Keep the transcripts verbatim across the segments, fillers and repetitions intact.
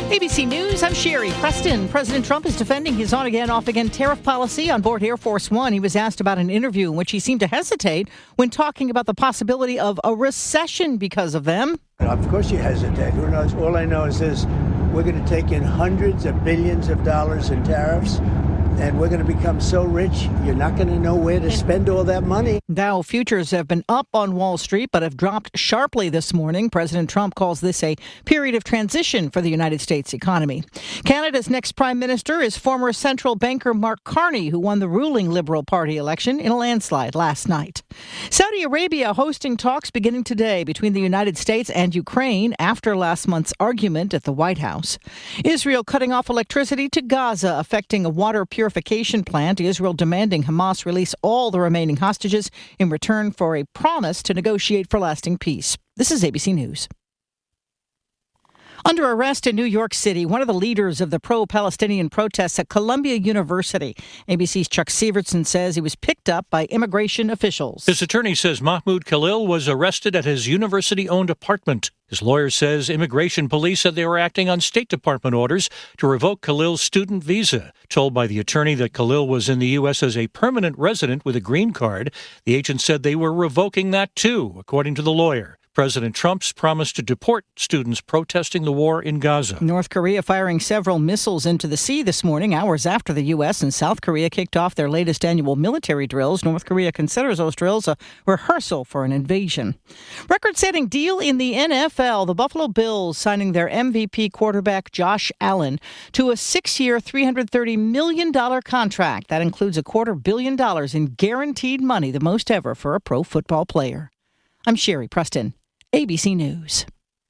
A B C News, I'm Sherry Preston. President Trump is defending his on-again, off-again tariff policy on board Air Force One. He was asked about an interview in which he seemed to hesitate when talking about the possibility of a recession because of them. Of course you hesitate. Who knows? All I know is this. We're going to take in hundreds of billions of dollars in tariffs, and we're going to become so rich, you're not going to know where to spend all that money. Dow futures have been up on Wall Street, but have dropped sharply this morning. President Trump calls this a period of transition for the United States economy. Canada's next prime minister is former central banker Mark Carney, who won the ruling Liberal Party election in a landslide last night. Saudi Arabia hosting talks beginning today between the United States and Ukraine after last month's argument at the White House. Israel cutting off electricity to Gaza, affecting a water purification plant. Israel demanding Hamas release all the remaining hostages in return for a promise to negotiate for lasting peace. This is A B C News. Under arrest in New York City, one of the leaders of the pro-Palestinian protests at Columbia University. A B C's Chuck Severson says he was picked up by immigration officials. His attorney says Mahmoud Khalil was arrested at his university-owned apartment. His lawyer says immigration police said they were acting on State Department orders to revoke Khalil's student visa. Told by the attorney that Khalil was in the U S as a permanent resident with a green card, the agent said they were revoking that too, according to the lawyer. President Trump's promise to deport students protesting the war in Gaza. North Korea firing several missiles into the sea this morning, hours after the U S and South Korea kicked off their latest annual military drills. North Korea considers those drills a rehearsal for an invasion. Record-setting deal in the N F L. The Buffalo Bills signing their M V P quarterback Josh Allen to a six-year, three hundred thirty million dollars contract. That includes a quarter billion dollars in guaranteed money, the most ever for a pro football player. I'm Sherry Preston. A B C News.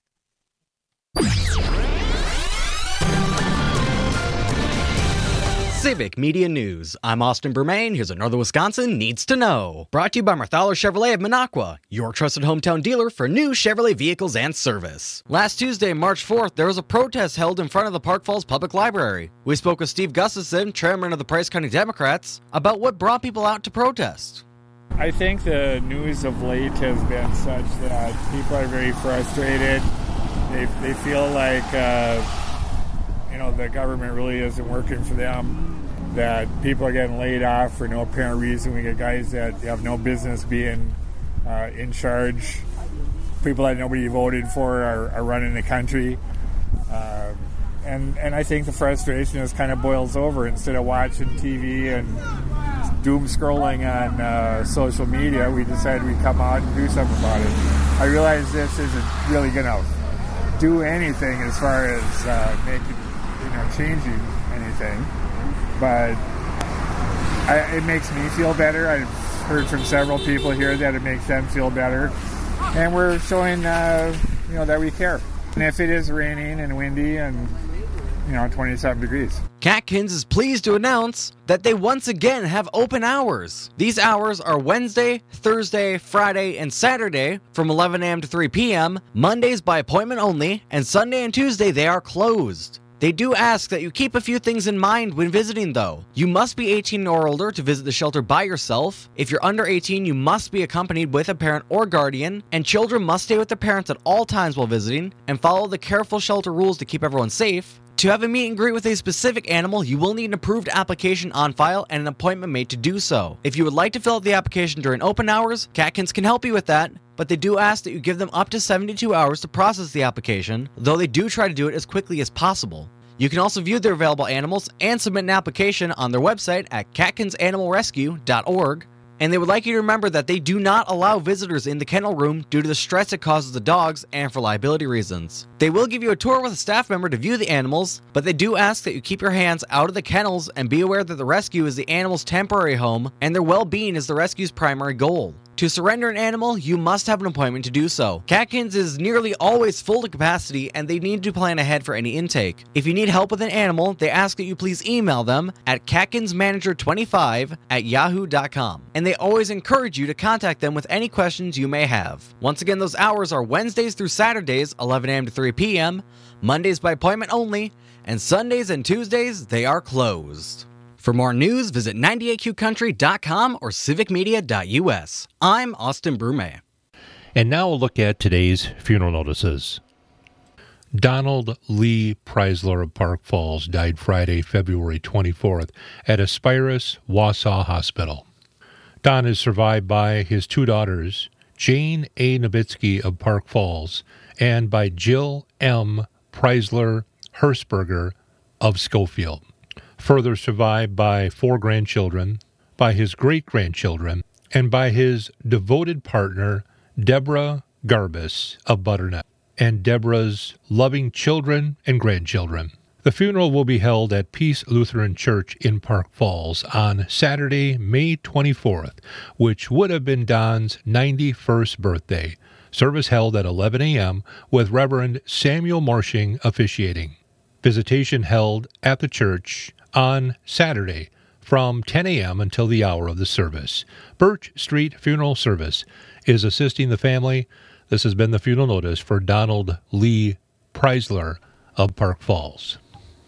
Civic Media News. I'm Austin Bermain. Here's what Northern Wisconsin needs to know. Brought to you by Marthaler Chevrolet of Minocqua, your trusted hometown dealer for new Chevrolet vehicles and service. Last Tuesday, March fourth, there was a protest held in front of the Park Falls Public Library. We spoke with Steve Gustafson, chairman of the Price County Democrats, about what brought people out to protest. I think the news of late has been such that people are very frustrated. They they feel like uh, you know the government really isn't working for them. That people are getting laid off for no apparent reason. We get guys that have no business being uh, in charge. People that nobody voted for are, are running the country. Uh, and and I think the frustration just kind of boils over. Instead of watching T V and doom scrolling on uh, social media, we decided we'd come out and do something about it. I realize this isn't really going to do anything as far as uh, making, you know, changing anything, but I, it makes me feel better. I've heard from several people here that it makes them feel better, and we're showing, uh, you know, that we care. And if it is raining and windy and, you know, twenty-seven degrees. Catkins is pleased to announce that they once again have open hours. These hours are Wednesday, Thursday, Friday, and Saturday from eleven a.m. to three p.m., Mondays by appointment only, and Sunday and Tuesday they are closed. They do ask that you keep a few things in mind when visiting, though. You must be eighteen or older to visit the shelter by yourself. If you're under eighteen, you must be accompanied with a parent or guardian, and children must stay with their parents at all times while visiting and follow the careful shelter rules to keep everyone safe. To have a meet and greet with a specific animal, you will need an approved application on file and an appointment made to do so. If you would like to fill out the application during open hours, Catkins can help you with that, but they do ask that you give them up to seventy-two hours to process the application, though they do try to do it as quickly as possible. You can also view their available animals and submit an application on their website at catkins animal rescue dot org. And they would like you to remember that they do not allow visitors in the kennel room due to the stress it causes the dogs and for liability reasons. They will give you a tour with a staff member to view the animals, but they do ask that you keep your hands out of the kennels and be aware that the rescue is the animal's temporary home and their well-being is the rescue's primary goal. To surrender an animal, you must have an appointment to do so. Catkins is nearly always full to capacity and they need to plan ahead for any intake. If you need help with an animal, they ask that you please email them at catkins manager twenty-five at yahoo dot com. And they always encourage you to contact them with any questions you may have. Once again, those hours are Wednesdays through Saturdays, eleven a.m. to three p.m., Mondays by appointment only, and Sundays and Tuesdays, they are closed. For more news, visit ninety-eight q country dot com or civic media dot u s. I'm Austin Brume. And now a look at today's funeral notices. Donald Lee Preisler of Park Falls died Friday, February twenty-fourth at Aspirus Wausau Hospital. Don is survived by his two daughters, Jane A. Nowitzki of Park Falls, and by Jill M. Preisler Hersberger of Schofield. Further survived by four grandchildren, by his great-grandchildren, and by his devoted partner, Deborah Garbus of Butternut, and Deborah's loving children and grandchildren. The funeral will be held at Peace Lutheran Church in Park Falls on Saturday, May twenty-fourth, which would have been Don's ninety-first birthday. Service held at eleven a.m. with Reverend Samuel Marshing officiating. Visitation held at the church on Saturday from ten a.m. until the hour of the service. Birch Street Funeral Service is assisting the family. This has been the funeral notice for Donald Lee Preisler of Park Falls.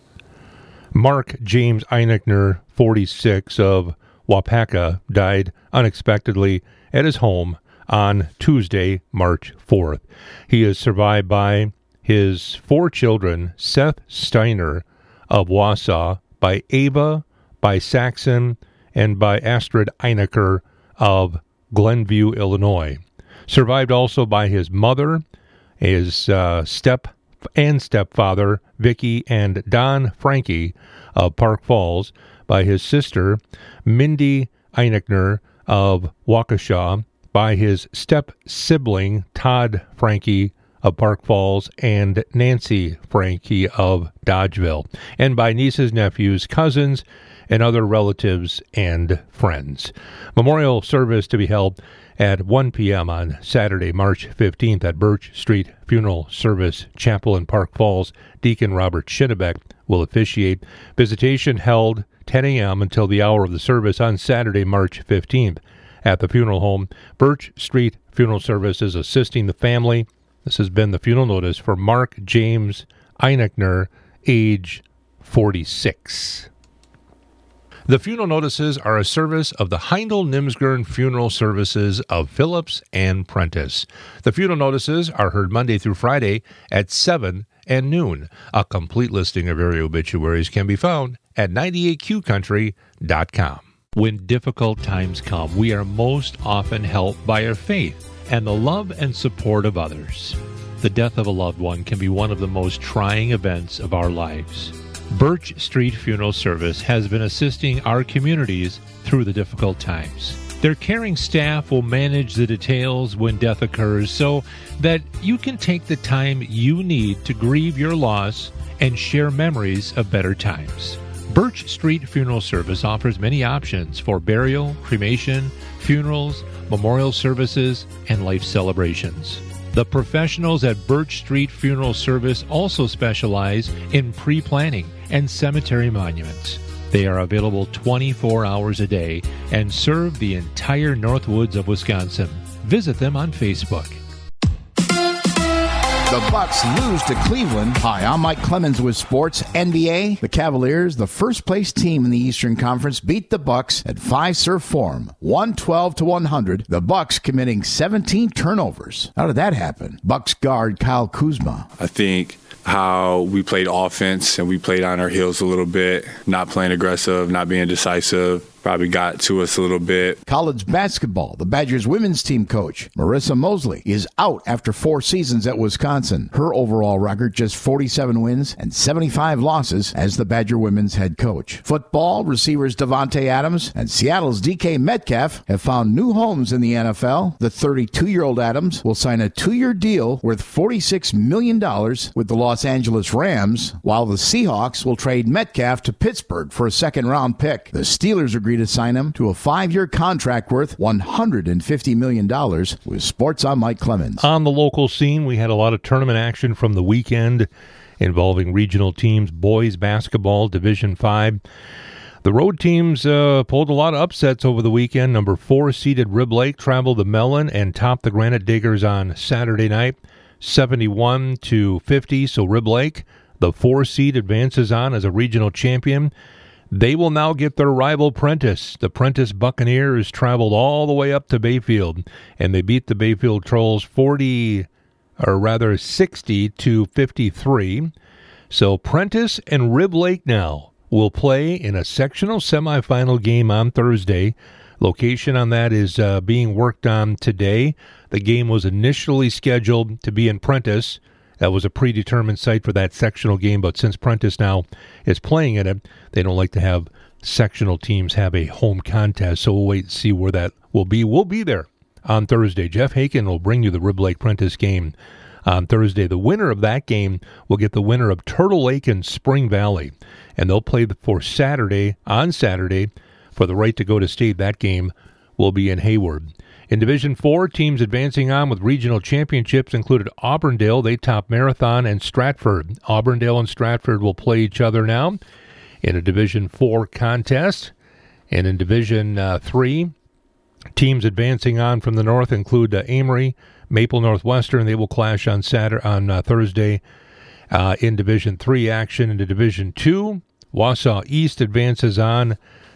Mark James Einechner, forty-six, of Wapaka, died unexpectedly at his home on Tuesday, March fourth. He is survived by his four children, Seth Steiner of Wausau, by Ava, by Saxon, and by Astrid Einecker of Glenview, Illinois. Survived also by his mother, his uh, step and stepfather, Vicky and Don Frankie of Park Falls, by his sister, Mindy Einechner of Waukesha, by his step-sibling, Todd Frankie of Park Falls, and Nancy Frankie of Dodgeville, and by nieces, nephews, cousins, and other relatives and friends. Memorial service to be held at one p.m. on Saturday, March fifteenth at Birch Street Funeral Service Chapel in Park Falls. Deacon Robert Schinnebeck will officiate. Visitation held ten a.m. until the hour of the service on Saturday, March fifteenth at the funeral home. Birch Street Funeral Service is assisting the family. This has been the funeral notice for Mark James Einechner, age forty-six. The funeral notices are a service of the Heindel Nimsgern Funeral Services of Phillips and Prentice. The funeral notices are heard Monday through Friday at seven and noon. A complete listing of area obituaries can be found at ninety-eight Q country dot com. When difficult times come, we are most often helped by our faith and the love and support of others. The death of a loved one can be one of the most trying events of our lives. Birch Street Funeral Service has been assisting our communities through the difficult times. Their caring staff will manage the details when death occurs so that you can take the time you need to grieve your loss and share memories of better times. Birch Street Funeral Service offers many options for burial, cremation, funerals, memorial services, and life celebrations. The professionals at Birch Street Funeral Service also specialize in pre-planning and cemetery monuments. They are available twenty-four hours a day and serve the entire Northwoods of Wisconsin. Visit them on Facebook. The Bucks lose to Cleveland. Hi, I'm Mike Clemens with Sports N B A. The Cavaliers, the first-place team in the Eastern Conference, beat the Bucks at Fiserv Forum, one twelve to one hundred. The Bucks committing seventeen turnovers. How did that happen? Bucks guard Kyle Kuzma. I think how we played offense and we played on our heels a little bit, not playing aggressive, not being decisive, probably got to us a little bit. College basketball, the Badgers women's team coach, Marissa Mosley, is out after four seasons at Wisconsin. Her overall record, just forty-seven wins and seventy-five losses as the Badger women's head coach. Football, receivers Devontae Adams and Seattle's D K Metcalf have found new homes in the N F L. The thirty-two-year-old Adams will sign a two-year deal worth forty-six million dollars with the Los Angeles Rams, while the Seahawks will trade Metcalf to Pittsburgh for a second-round pick. The Steelers agree to sign him to a five-year contract worth one hundred fifty million dollars. With Sports, I'm Mike Clemens. On the local scene, we had a lot of tournament action from the weekend involving regional teams, boys basketball, Division five. The road teams uh, pulled a lot of upsets over the weekend. Number four seeded Rib Lake traveled to Mellon and topped the Granite Diggers on Saturday night, seventy-one to fifty. So Rib Lake, the four seed, advances on as a regional champion. They will now get their rival Prentice. The Prentice Buccaneers traveled all the way up to Bayfield, and they beat the Bayfield Trolls forty, or rather sixty to fifty-three. So Prentice and Rib Lake now will play in a sectional semifinal game on Thursday. Location on that is uh, being worked on today. The game was initially scheduled to be in Prentice. That was a predetermined site for that sectional game, but since Prentice now is playing in it, they don't like to have sectional teams have a home contest, so we'll wait and see where that will be. We'll be there on Thursday. Jeff Haken will bring you the Rib Lake Prentice game on Thursday. The winner of that game will get the winner of Turtle Lake and Spring Valley, and they'll play for Saturday, on Saturday, for the right to go to state. That game will be in Hayward. In Division four, teams advancing on with regional championships included Auburndale. They top Marathon and Stratford. Auburndale and Stratford will play each other now in a Division four contest. And in Division uh, three, teams advancing on from the north include uh, Amory, Maple Northwestern. They will clash on Saturday, on uh, Thursday uh, in Division three action. Into Division two, Wausau East advances on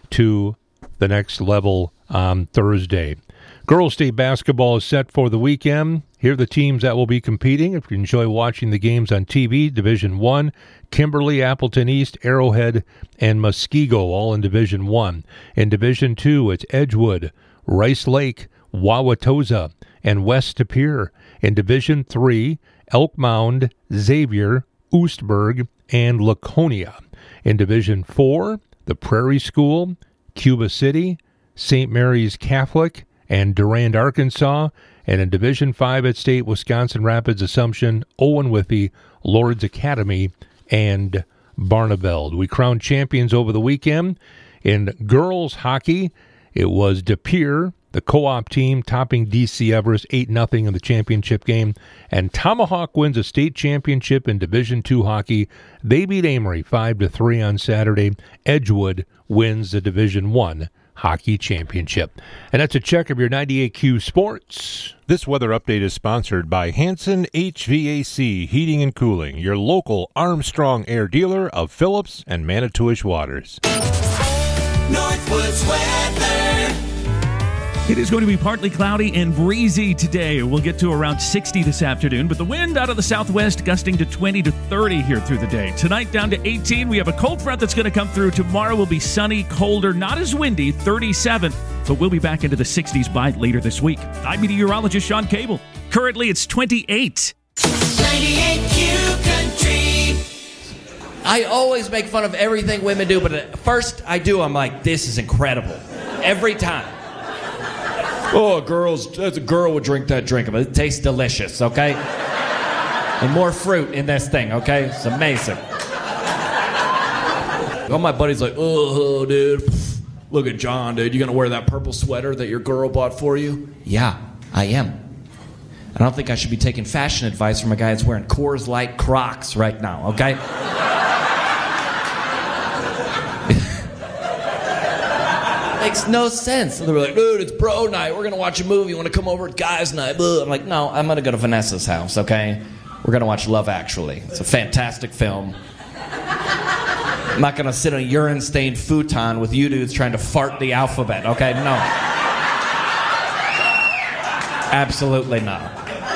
to the next level on Thursday. Girls State basketball is set for the weekend. Here are the teams that will be competing. If you enjoy watching the games on T V, Division one, Kimberly, Appleton East, Arrowhead, and Muskego, all in Division one. In Division two, it's Edgewood, Rice Lake, Wauwatosa, and West Superior. In Division three, Elk Mound, Xavier, Oostburg, and Laconia. In Division four, the Prairie School, Cuba City, Saint Mary's Catholic, and Durand, Arkansas. And in Division five at state, Wisconsin Rapids, Assumption, Owen Withee, Lourdes Academy, and Barneveld. We crowned champions over the weekend. In girls hockey, it was De Pere, the co-op team, topping D C Everest eight nothing in the championship game. And Tomahawk wins a state championship in Division two hockey. They beat Amory five to three on Saturday. Edgewood wins the Division one hockey championship. And that's a check of your ninety-eight Q Sports. This weather update is sponsored by Hanson H V A C Heating and Cooling, your local Armstrong Air dealer of Phillips and Manitowish Waters. Northwoods weather. It is going to be partly cloudy and breezy today. We'll get to around sixty this afternoon, but the wind out of the southwest gusting to twenty to thirty here through the day. Tonight down to eighteen. We have a cold front that's going to come through. Tomorrow will be sunny, colder, not as windy, thirty-seven, but we'll be back into the sixties by later this week. I'm meteorologist Sean Cable. Currently it's twenty-eight. ninety-eight Q Country. I always make fun of everything women do, but at first I do, I'm like, this is incredible. Every time. Oh, girls, a girl would drink that drink, but it tastes delicious, okay? And more fruit in this thing, okay? It's amazing. All my buddies like, oh, dude, look at John, dude. You gonna wear that purple sweater that your girl bought for you? Yeah, I am. I don't think I should be taking fashion advice from a guy that's wearing Coors Light Crocs right now, okay? Makes no sense. And they were like, dude, it's bro night. We're going to watch a movie. You want to come over at guys night? I'm like, no, I'm going to go to Vanessa's house, okay? We're going to watch Love Actually. It's a fantastic film. I'm not going to sit on a urine-stained futon with you dudes trying to fart the alphabet, okay? No. Absolutely not.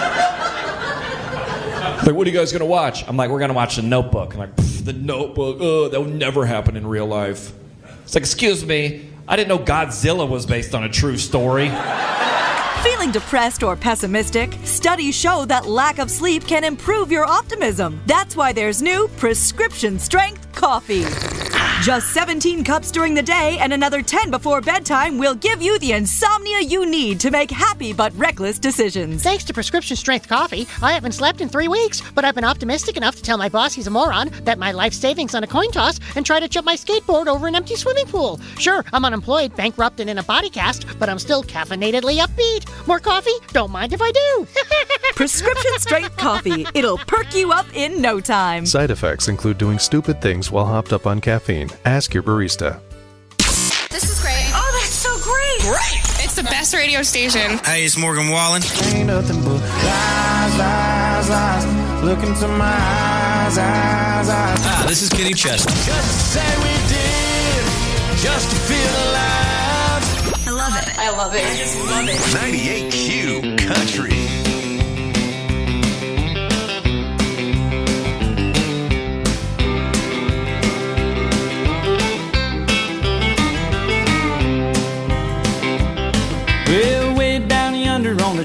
Like, what are you guys going to watch? I'm like, we're going to watch The Notebook. I'm like, The Notebook? Oh, that would never happen in real life. It's like, excuse me, I didn't know Godzilla was based on a true story. Feeling depressed or pessimistic? Studies show that lack of sleep can improve your optimism. That's why there's new prescription strength coffee. Just seventeen cups during the day and another ten before bedtime will give you the insomnia you need to make happy but reckless decisions. Thanks to prescription strength coffee, I haven't slept in three weeks, but I've been optimistic enough to tell my boss he's a moron, bet my life savings on a coin toss, and try to jump my skateboard over an empty swimming pool. Sure, I'm unemployed, bankrupt, and in a body cast, but I'm still caffeinatedly upbeat. More coffee? Don't mind if I do. Prescription strength coffee. It'll perk you up in no time. Side effects include doing stupid things while hopped up on caffeine. Ask your barista. This is great. Oh, that's so great. Great. It's the best radio station. Hey, it's Morgan Wallen. Ain't nothing but lies, lies, lies. Look into my eyes, eyes, eyes. Ah, this is Kenny Chesney. Just to say we did, just to feel alive. I love it. I love it. I just love it. ninety-eight Q Country.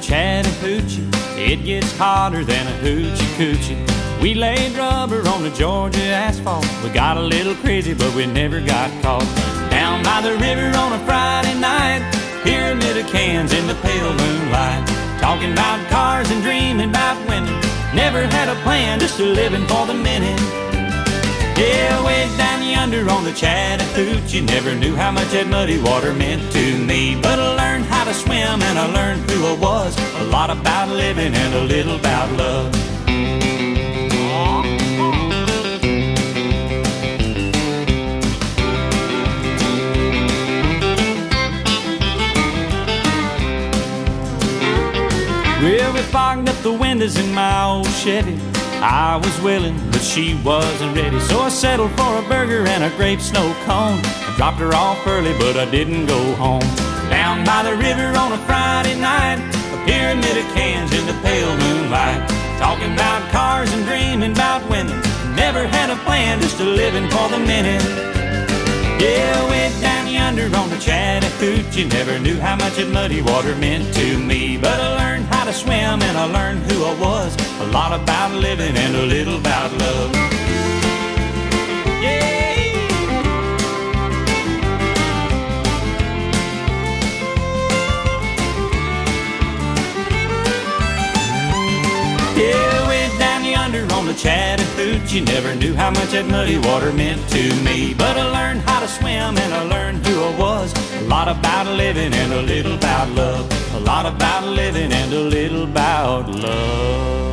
Chattahoochee. It gets hotter than a hoochie coochie. We laid rubber on the Georgia asphalt. We got a little crazy, but we never got caught. Down by the river on a Friday night, pyramid of cans in the pale moonlight. Talking about cars and dreaming about women. Never had a plan, just a living for the minute. Yeah, way down yonder on the Chattahoochee, never knew how much that muddy water meant to me. But I learned how to swim and I learned who I was. A lot about living and a little about love. Well, we fogged up the windows in my old Chevy. I was willing, but she wasn't ready. So I settled for a burger and a grape snow cone. I dropped her off early, but I didn't go home. Down by the river on a Friday night, a pyramid of cans in the pale moonlight. Talking about cars and dreaming about women. Never had a plan, just a living for the minute. Yeah, way down yonder on the Chattahoochee, never knew how much that muddy water meant to me. But I learned how to swim and I learned who I was. A lot about living and a little about love. Yeah. Yeah, way down yonder on the Chattahoochee, never knew how much that muddy water meant to me. But I learned how to swim and I learned who I was. A lot about living and a little about love. A lot about living and a little about love.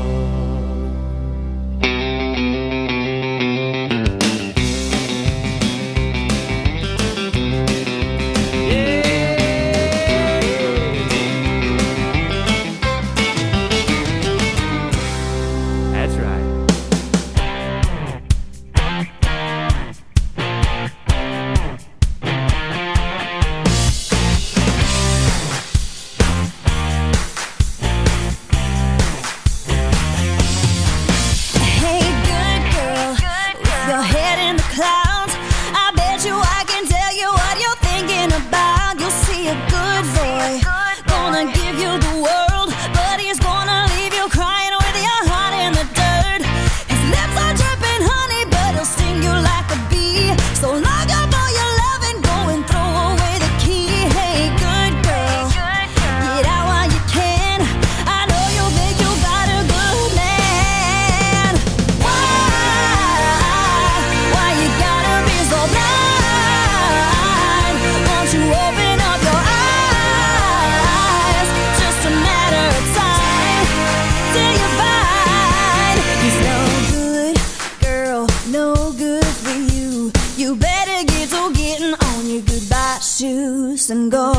And go,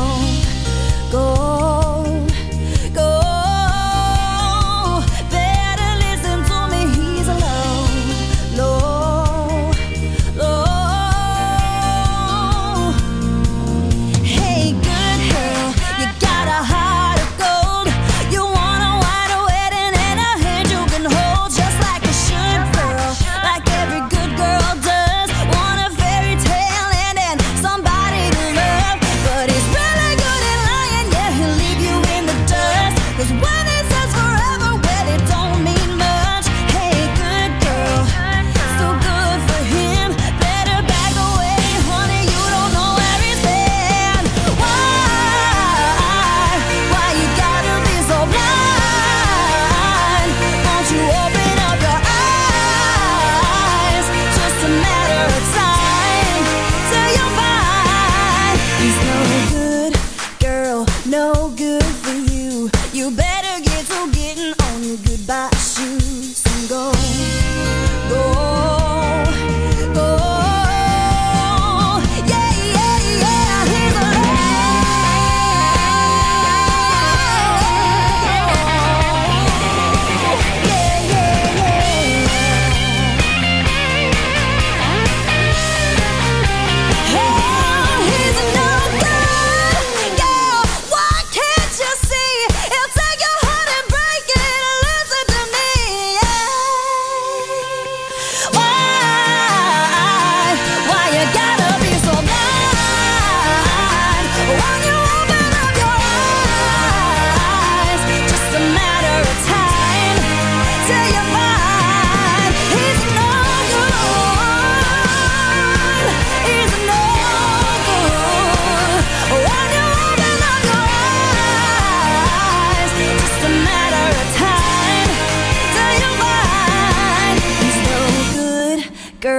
go, go. Better listen to me, he's alone, low, low. Hey, good girl, you got a heart of gold. You want a white wedding and a hand you can hold, just like you should, girl, like every good girl does. Want a fairy tale and then somebody to love. But he's really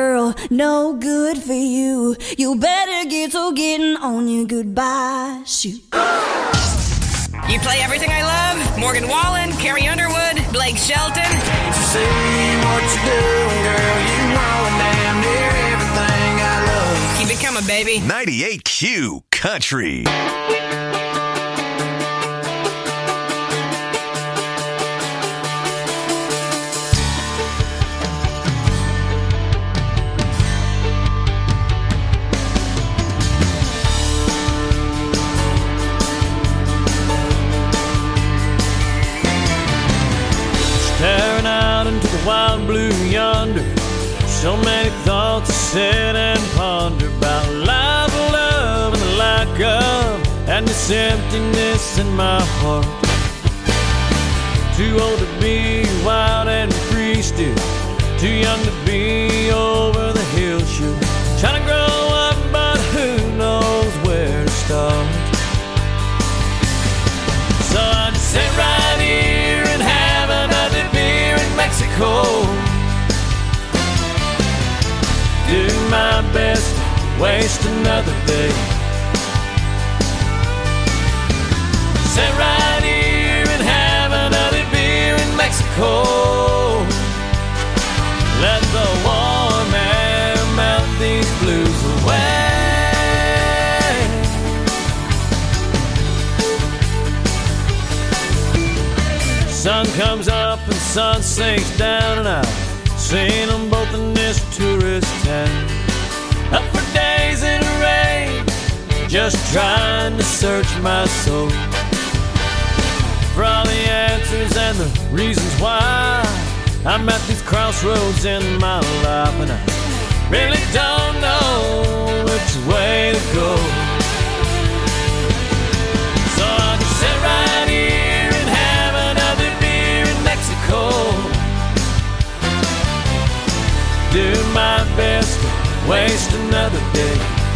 girl, no good for you. You better get to getting on your goodbye shoe. You play everything I love. Morgan Wallen, Carrie Underwood, Blake Shelton. Can't you see what you're doing, girl? You know damn near everything I love. Keep it coming, baby. ninety-eight Q Country. Staring out into the wild blue yonder, so many thoughts to sit and ponder about life, love, and the lack of, and this emptiness in my heart. Too old to be wild and free still, too young to be over the hill shoot. Trying to grow up, but who knows where to start. So I just sit right here and have another beer in Mexico. Do my best to waste another day. Sit right here and have another beer in Mexico. Let the warm air melt these blues away. Sun comes up and sun sinks down, and I've seen them both in this tourist town. Up for days in the rain, just trying to search my soul for all the answers and the reasons why I'm at these crossroads in my life, and I really don't know which way to go. So I can sit right here and have another beer in Mexico. Do my best to waste another day.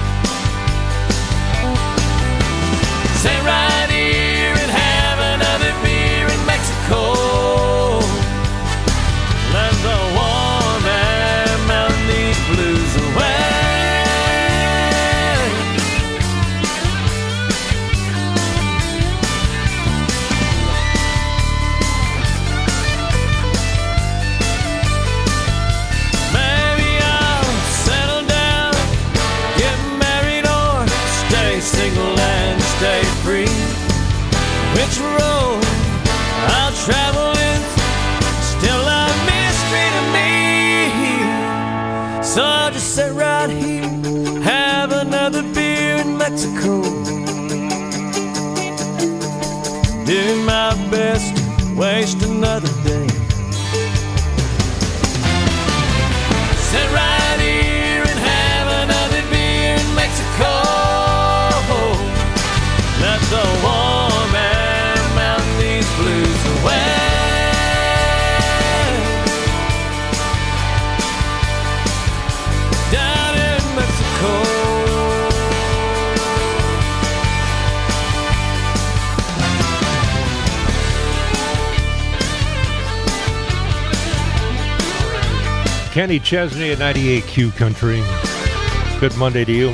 Sit right here and have another beer in Mexico. Let the warm air melt these blues away. Maybe I'll settle down, get married, or stay single and stay free. Which road I'll travel is still a mystery to me. So I'll just sit right here, have another beer in Mexico. Do my best to waste another day. Sit right here and have another beer in Mexico. Let the warm air melt these blues away. Down in Mexico. Kenny Chesney at ninety-eight Q Country. Good Monday to you.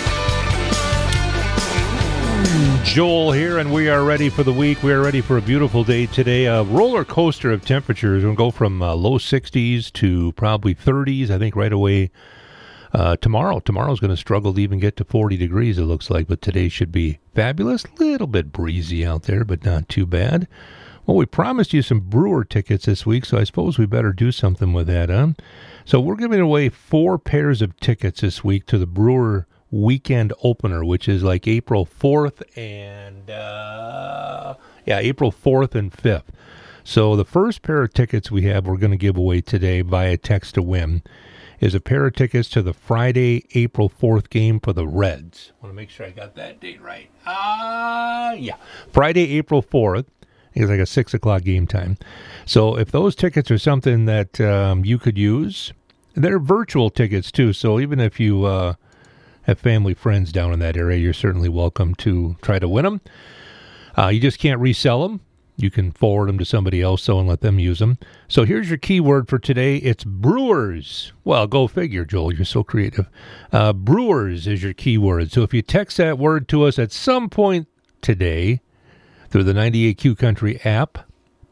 Joel here, and we are ready for the week. We are ready for a beautiful day today. A roller coaster of temperatures. We'll go from uh, low sixties to probably thirties, I think, right away. Uh, tomorrow, tomorrow's going to struggle to even get to forty degrees, it looks like, but today should be fabulous. A little bit breezy out there, but not too bad. Well, we promised you some Brewer tickets this week, so I suppose we better do something with that, huh? So we're giving away four pairs of tickets this week to the Brewer weekend opener, which is like April fourth and, uh, yeah, April fourth and fifth. So the first pair of tickets we have we're going to give away today via text to win is a pair of tickets to the Friday, April fourth game for the Reds. I want to make sure I got that date right. Ah, uh, yeah. Friday, April fourth. It's like a six o'clock game time. So if those tickets are something that um, you could use, they're virtual tickets too. So even if you uh, have family, friends down in that area, you're certainly welcome to try to win them. Uh, you just can't resell them. You can forward them to somebody else so and let them use them. So here's your keyword for today. It's Brewers. Well, go figure, Joel. You're so creative. Uh, Brewers is your keyword. So if you text that word to us at some point today through the ninety-eight Q Country app,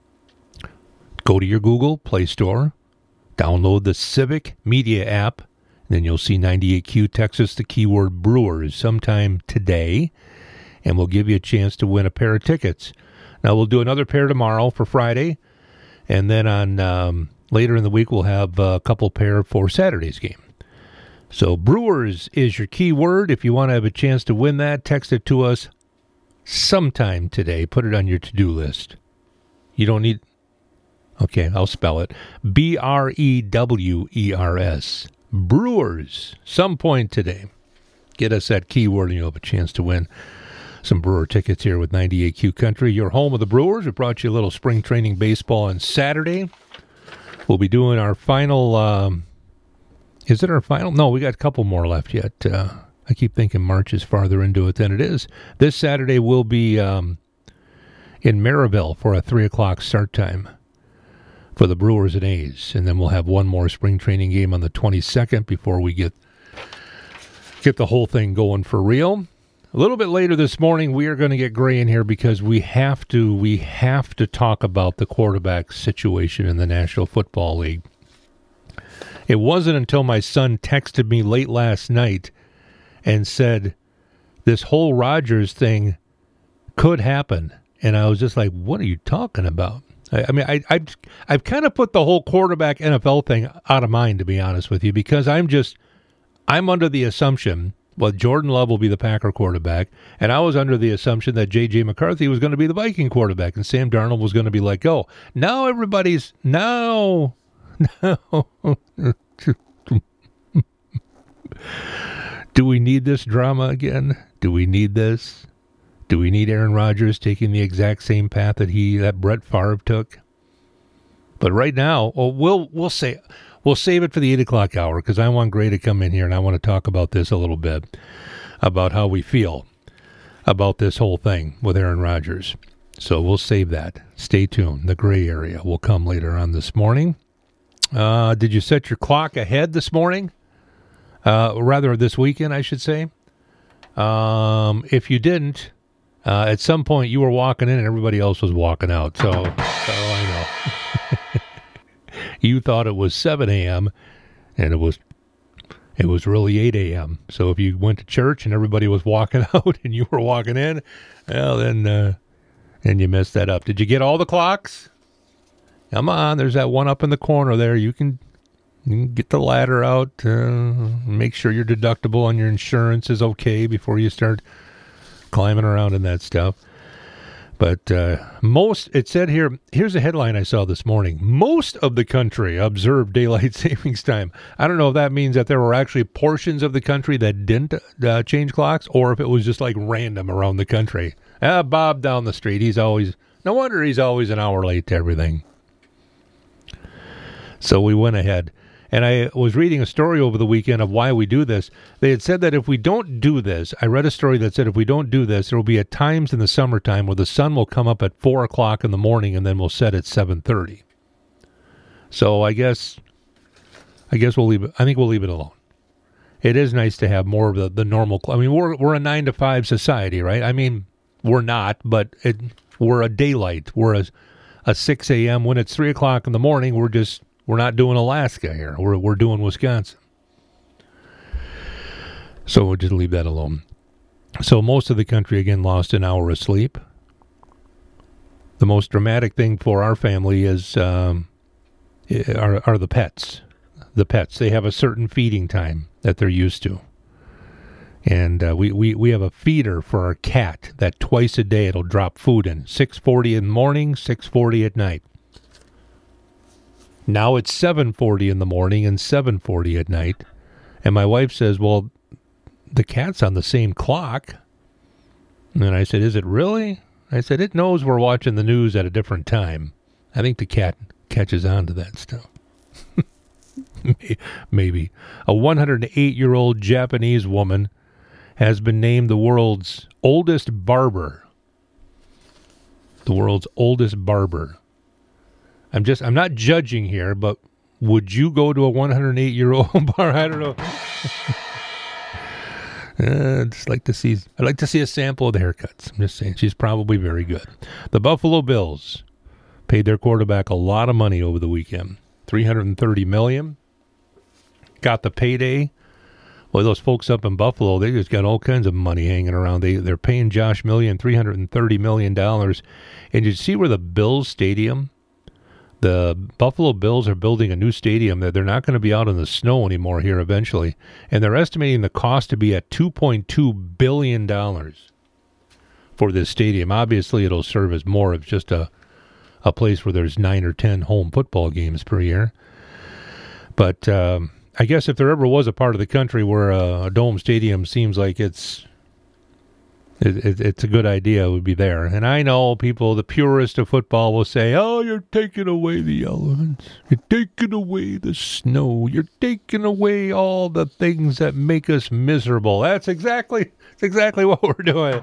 go to your Google Play Store, download the Civic Media app, then you'll see ninety-eight Q text us the keyword Brewers sometime today, and we'll give you a chance to win a pair of tickets. Now, we'll do another pair tomorrow for Friday, and then on um, later in the week, we'll have a couple pair for Saturday's game. So, Brewers is your key word. If you want to have a chance to win that, text it to us sometime today. Put it on your to-do list. You don't need... Okay, I'll spell it. B R E W E R S. Brewers. Some point today. Get us that keyword, and you'll have a chance to win some Brewer tickets here with ninety-eight Q Country, your home of the Brewers. We brought you a little spring training baseball on Saturday. We'll be doing our final, um, is it our final? No, we got a couple more left yet. Uh, I keep thinking March is farther into it than it is. This Saturday we'll be um, in Maryville for a three o'clock start time for the Brewers and A's. And then we'll have one more spring training game on the twenty-second before we get get the whole thing going for real. A little bit later this morning, we are going to get Gray in here because we have to we have to talk about the quarterback situation in the National Football League. It wasn't until my son texted me late last night and said this whole Rodgers thing could happen, and I was just like, "What are you talking about?" I, I mean, I, I I've kind of put the whole quarterback N F L thing out of mind, to be honest with you, because I'm just I'm under the assumption. Well, Jordan Love will be the Packer quarterback, and I was under the assumption that J J McCarthy was going to be the Viking quarterback, and Sam Darnold was going to be let go. Now everybody's now, now. Do we need this drama again? Do we need this? Do we need Aaron Rodgers taking the exact same path that he that Brett Favre took? But right now, well, we'll we'll say. We'll save it for the eight o'clock hour because I want Gray to come in here and I want to talk about this a little bit, about how we feel about this whole thing with Aaron Rodgers. So we'll save that. Stay tuned. The Gray area will come later on this morning. Uh, did you set your clock ahead this morning? Uh, rather, this weekend, I should say. Um, if you didn't, uh, at some point you were walking in and everybody else was walking out. So, so I know. You thought it was seven a.m. and it was it was really eight a.m. So if you went to church and everybody was walking out and you were walking in, well, then uh, then you messed that up. Did you get all the clocks? Come on, there's that one up in the corner there. You can, you can get the ladder out. Uh, make sure your deductible on your insurance is okay before you start climbing around in that stuff. But uh, most, it said here, here's a headline I saw this morning. Most of the country observed daylight savings time. I don't know if that means that there were actually portions of the country that didn't uh, change clocks or if it was just like random around the country. Ah, Bob down the street, he's always, no wonder he's always an hour late to everything. So we went ahead. And I was reading a story over the weekend of why we do this. They had said that if we don't do this, I read a story that said if we don't do this, there will be at times in the summertime where the sun will come up at four o'clock in the morning and then will set at seven thirty. So I guess, I guess we'll leave it. I think we'll leave it alone. It is nice to have more of the, the normal. I mean, we're we're a nine to five society, right? I mean, we're not, but it, we're a daylight. We're a, a six a.m. when it's three o'clock in the morning. We're just. We're not doing Alaska here. We're we're doing Wisconsin. So we'll just leave that alone. So most of the country, again, lost an hour of sleep. The most dramatic thing for our family is um, are, are the pets. The pets. They have a certain feeding time that they're used to. And uh, we, we, we have a feeder for our cat that twice a day it'll drop food in. six forty in the morning, six forty at night. Now it's seven forty in the morning and seven forty at night. And my wife says, well, the cat's on the same clock. And I said, is it really? I said, it knows we're watching the news at a different time. I think the cat catches on to that stuff. Maybe. A one hundred eight-year-old Japanese woman has been named the world's oldest barber. the world's oldest barber. I'm just, I'm not judging here, but would you go to a one hundred eight year old bar? I don't know. uh, I'd just like to see, I'd like to see a sample of the haircuts. I'm just saying, she's probably very good. The Buffalo Bills paid their quarterback a lot of money over the weekend, three hundred thirty million dollars. Got the payday. Well, those folks up in Buffalo, they just got all kinds of money hanging around. They, they're paying Josh Million three hundred thirty million dollars. And you see where the Bills Stadium, the Buffalo Bills are building a new stadium that they're not going to be out in the snow anymore here eventually. And they're estimating the cost to be at two point two billion dollars for this stadium. Obviously, it'll serve as more of just a, a place where there's nine or ten home football games per year. But um, I guess if there ever was a part of the country where a, a dome stadium seems like it's it, it, it's a good idea, it would be there. And I know people, the purist of football, will say, "Oh, you're taking away the elements. You're taking away the snow. You're taking away all the things that make us miserable." That's exactly that's exactly what we're doing.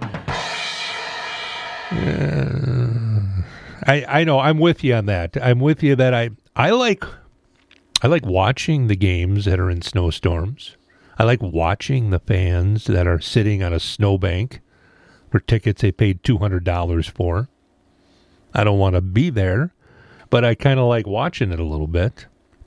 Uh, I I know I'm with you on that. I'm with you that I I like. I like watching the games that are in snowstorms. I like watching the fans that are sitting on a snowbank for tickets they paid two hundred dollars for. I don't want to be there, but I kind of like watching it a little bit.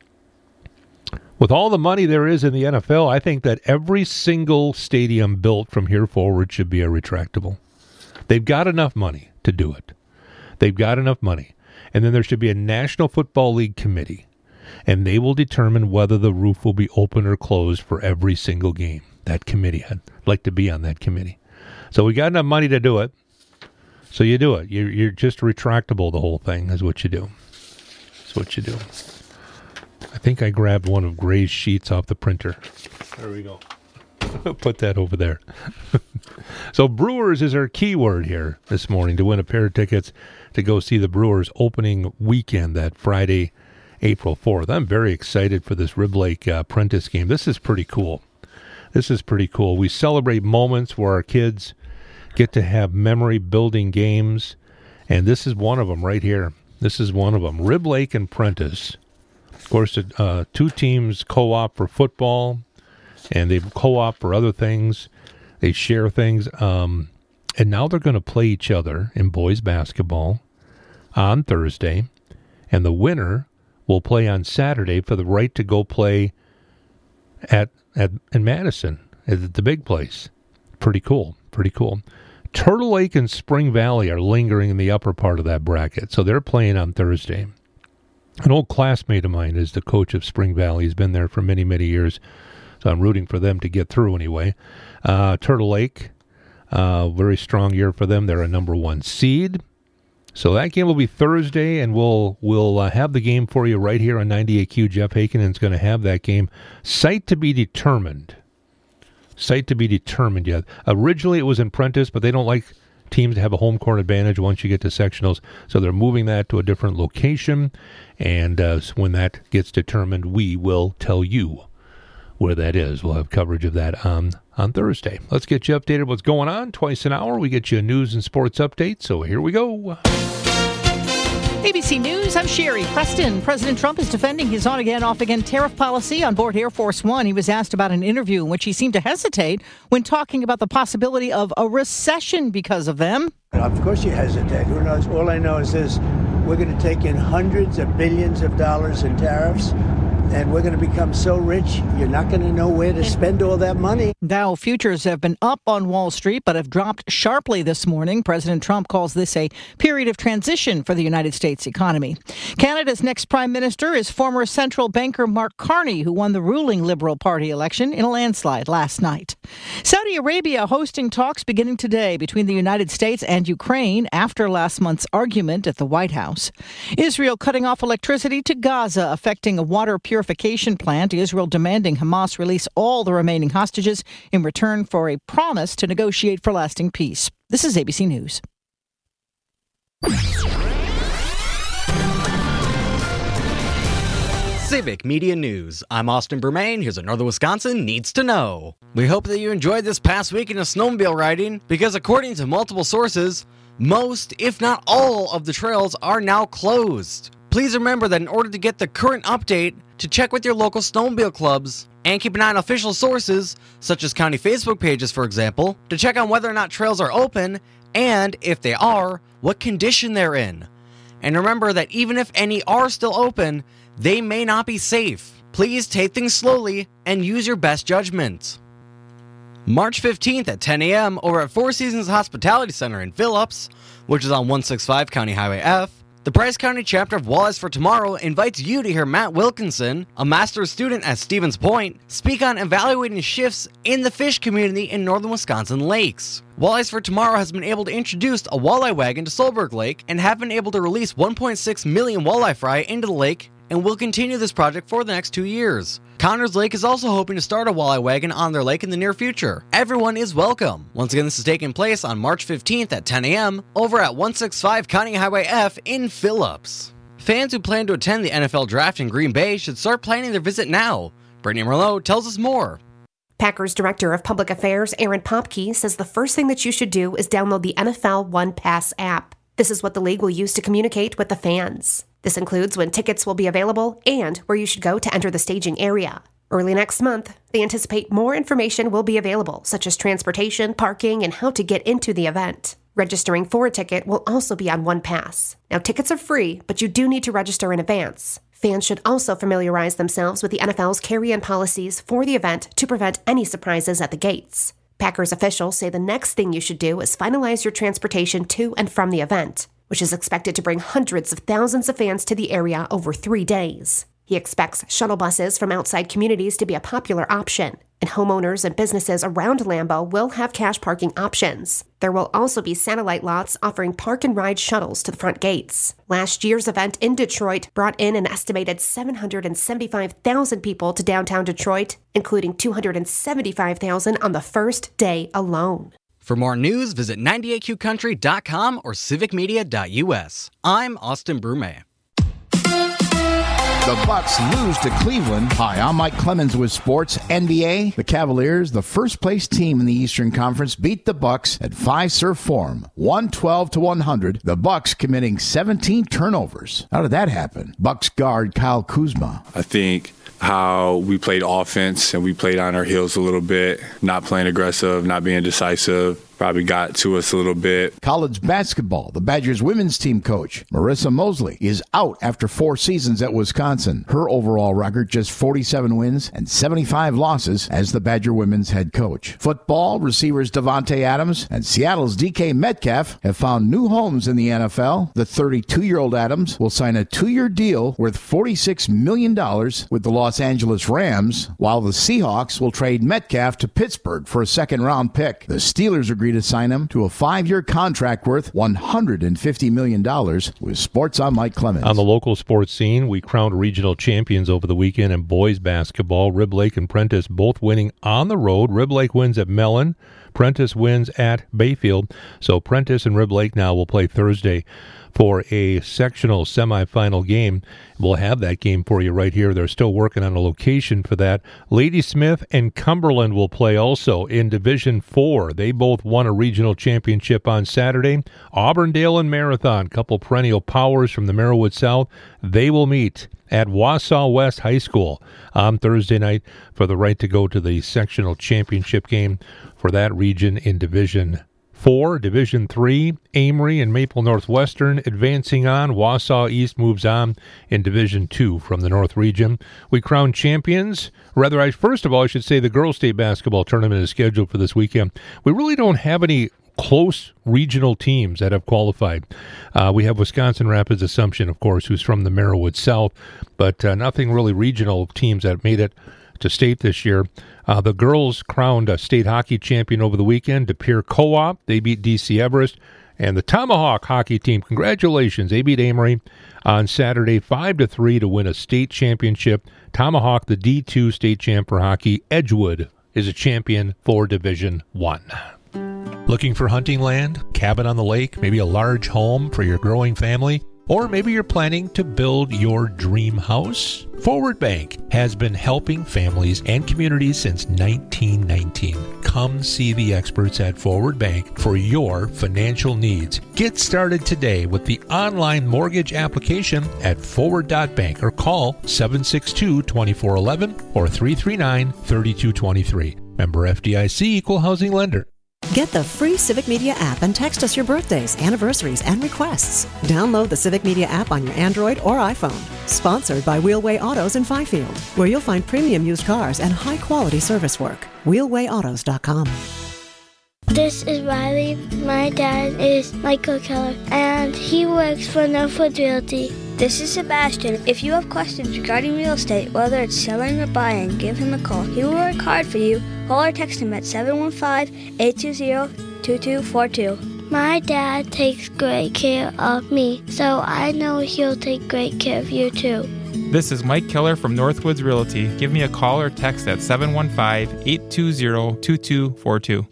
With all the money there is in the N F L, I think that every single stadium built from here forward should be a retractable. They've got enough money to do it. They've got enough money. And then there should be a National Football League committee, and they will determine whether the roof will be open or closed for every single game. That committee, I'd like to be on that committee. So we got enough money to do it, so you do it. You're, you're just retractable, the whole thing is what you do. That's what you do. I think I grabbed one of Gray's sheets off the printer. There we go. Put that over there. So Brewers is our keyword here this morning to win a pair of tickets to go see the Brewers opening weekend, that Friday, April fourth. I'm very excited for this Rib Lake uh, Prentice game. This is pretty cool. This is pretty cool. We celebrate moments where our kids get to have memory-building games, and this is one of them right here. This is one of them. Rib Lake and Prentice. Of course, uh, two teams co-op for football, and they co-op for other things. They share things. Um, and now they're going to play each other in boys basketball on Thursday, and the winner will play on Saturday for the right to go play at at in Madison at the big place. Pretty cool. Pretty cool. Turtle Lake and Spring Valley are lingering in the upper part of that bracket, so they're playing on Thursday. An old classmate of mine is the coach of Spring Valley. He's been there for many, many years, so I'm rooting for them to get through anyway. Uh, Turtle Lake, uh, very strong year for them. They're a number one seed. So that game will be Thursday, and we'll we'll uh, have the game for you right here on ninety-eight Q. Jeff Hakenen's going to have that game. Site to be determined. Site to be determined yet. Originally it was in Prentice, but they don't like teams to have a home court advantage once you get to sectionals, so they're moving that to a different location, and uh, when that gets determined, we will tell you where that is. We'll have coverage of that on, on Thursday. Let's get you updated what's going on. Twice an hour, we get you a news and sports update, so here we go. A B C News, I'm Sherry Preston. President Trump is defending his on-again, off-again tariff policy on board Air Force One. He was asked about an interview in which he seemed to hesitate when talking about the possibility of a recession because of them. Of course you hesitate. Who knows? All I know is this. We're going to take in hundreds of billions of dollars in tariffs, and we're going to become so rich, you're not going to know where to spend all that money. Dow futures have been up on Wall Street, but have dropped sharply this morning. President Trump calls this a period of transition for the United States economy. Canada's next prime minister is former central banker Mark Carney, who won the ruling Liberal Party election in a landslide last night. Saudi Arabia hosting talks beginning today between the United States and Ukraine after last month's argument at the White House. Israel cutting off electricity to Gaza, affecting a water purification plant. Israel demanding Hamas release all the remaining hostages in return for a promise to negotiate for lasting peace. This is A B C News. Civic Media News. I'm Austin Bermain. Here's what Northern Wisconsin needs to know. We hope that you enjoyed this past week in a snowmobile riding, because according to multiple sources, Most, if not all, of the trails are now closed. Please remember that in order to get the current update, to check with your local snowmobile clubs and keep an eye on official sources, such as county Facebook pages, for example, to check on whether or not trails are open and, if they are, what condition they're in. And remember that even if any are still open, they may not be safe. Please take things slowly and use your best judgment. March fifteenth at ten a.m. over at Four Seasons Hospitality Center in Phillips, which is on one sixty-five County Highway F, the Price County chapter of Walleyes for Tomorrow invites you to hear Matt Wilkinson, a master's student at Stevens Point, speak on evaluating shifts in the fish community in northern Wisconsin lakes. Walleyes for Tomorrow has been able to introduce a walleye wagon to Solberg Lake and have been able to release one point six million walleye fry into the lake and will continue this project for the next two years. Connors Lake is also hoping to start a walleye wagon on their lake in the near future. Everyone is welcome. Once again, this is taking place on March fifteenth at ten a.m. over at one sixty-five County Highway F in Phillips. Fans who plan to attend the N F L Draft in Green Bay should start planning their visit now. Brittany Merlot tells us more. Packers Director of Public Affairs Aaron Popke says the first thing that you should do is download the N F L One Pass app. This is what the league will use to communicate with the fans. This includes when tickets will be available and where you should go to enter the staging area. Early next month, they anticipate more information will be available, such as transportation, parking, and how to get into the event. Registering for a ticket will also be on One Pass. Now, tickets are free, but you do need to register in advance. Fans should also familiarize themselves with the N F L's carry-in policies for the event to prevent any surprises at the gates. Packers officials say the next thing you should do is finalize your transportation to and from the event, which is expected to bring hundreds of thousands of fans to the area over three days. He expects shuttle buses from outside communities to be a popular option, and homeowners and businesses around Lambeau will have cash parking options. There will also be satellite lots offering park and ride shuttles to the front gates. Last year's event in Detroit brought in an estimated seven hundred seventy-five thousand people to downtown Detroit, including two hundred seventy-five thousand on the first day alone. For more news, visit ninety-eight Q country dot com or civic media dot U S. I'm Austin Brume. The Bucks lose to Cleveland. Hi, I'm Mike Clemens with Sports N B A. The Cavaliers, the first-place team in the Eastern Conference, beat the Bucks at Fiserv Forum, one twelve to one hundred. The Bucks committing seventeen turnovers. How did that happen? Bucks guard Kyle Kuzma. I think how we played offense and we played on our heels a little bit, not playing aggressive, not being decisive, probably got to us a little bit. College basketball, the Badgers women's team coach, Marissa Mosley, is out after four seasons at Wisconsin. Her overall record just forty-seven wins and seventy-five losses as the Badger women's head coach. Football, receivers Devontae Adams and Seattle's D K Metcalf have found new homes in the N F L. The thirty-two-year-old Adams will sign a two-year deal worth forty-six million dollars with the Los Angeles Rams, while the Seahawks will trade Metcalf to Pittsburgh for a second-round pick. The Steelers agreed to sign him to a five-year contract worth one hundred fifty million dollars. With Sports, I'm Mike Clemens. On the local sports scene, we crowned regional champions over the weekend in boys basketball. Rib Lake and Prentice both winning on the road. Rib Lake wins at Mellon. Prentice wins at Bayfield. So Prentice and Rib Lake now will play Thursday for a sectional semifinal game. We'll have that game for you right here. They're still working on a location for that. Ladysmith and Cumberland will play also in Division four. They both won a regional championship on Saturday. Auburndale and Marathon, couple perennial powers from the Merriwood South. They will meet at Wausau West High School on Thursday night for the right to go to the sectional championship game for that region in Division four. Division three, Amory and Maple Northwestern advancing on. Wausau East moves on in Division two from the North region. We crown champions. Rather, I first of all, I should say the girls' state basketball tournament is scheduled for this weekend. We really don't have any close regional teams that have qualified. Uh, we have Wisconsin Rapids Assumption, of course, who's from the Merriwood South, but uh, nothing really regional teams that made it to state this year. Uh, the girls crowned a state hockey champion over the weekend. De Pere Co-op, they beat D C Everest. And the Tomahawk hockey team, congratulations, they beat Amory on Saturday five to three to win a state championship. Tomahawk, the D two state champ for hockey. Edgewood is a champion for Division one. Looking for hunting land, cabin on the lake, maybe a large home for your growing family? Or maybe you're planning to build your dream house? Forward Bank has been helping families and communities since nineteen nineteen. come see the experts at Forward Bank for your financial needs. Get started today with the online mortgage application at forward dot bank or call seven six two, two four one one or three three nine, three two two three. Member F D I C, Equal Housing Lender. Get the free Civic Media app and text us your birthdays, anniversaries, and requests. Download the Civic Media app on your Android or iPhone. Sponsored by Wheelway Autos in Fifield, where you'll find premium used cars and high-quality service work. wheelway autos dot com. This is Riley. My dad is Michael Keller, and he works for Northwoods Realty. This is Sebastian. If you have questions regarding real estate, whether it's selling or buying, give him a call. He will work hard for you. Call or text him at seven one five, eight two zero, two two four two. My dad takes great care of me, so I know he'll take great care of you too. This is Mike Keller from Northwoods Realty. Give me a call or text at seven one five, eight two zero, two two four two.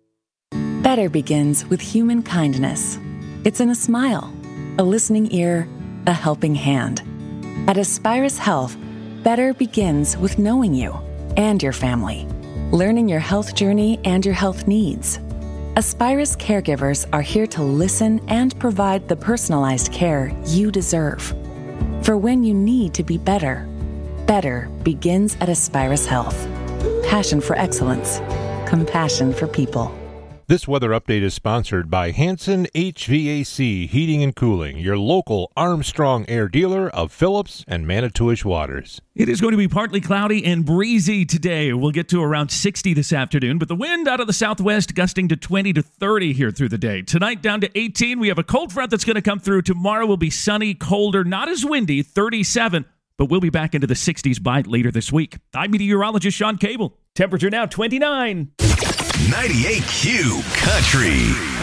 Better begins with human kindness. It's in a smile, a listening ear, a helping hand. At Aspirus Health, better begins with knowing you and your family, learning your health journey and your health needs. Aspirus caregivers are here to listen and provide the personalized care you deserve. For when you need to be better, better begins at Aspirus Health. Passion for excellence, compassion for people. This weather update is sponsored by Hanson H V A C Heating and Cooling, your local Armstrong Air dealer of Phillips and Manitowish Waters. It is going to be partly cloudy and breezy today. We'll get to around sixty this afternoon, but the wind out of the southwest gusting to twenty to thirty here through the day. Tonight down to eighteen. We have a cold front that's going to come through. Tomorrow will be sunny, colder, not as windy, thirty-seven, but we'll be back into the sixties by later this week. I'm meteorologist Sean Cable. Temperature now twenty-nine. ninety-eight Q Country.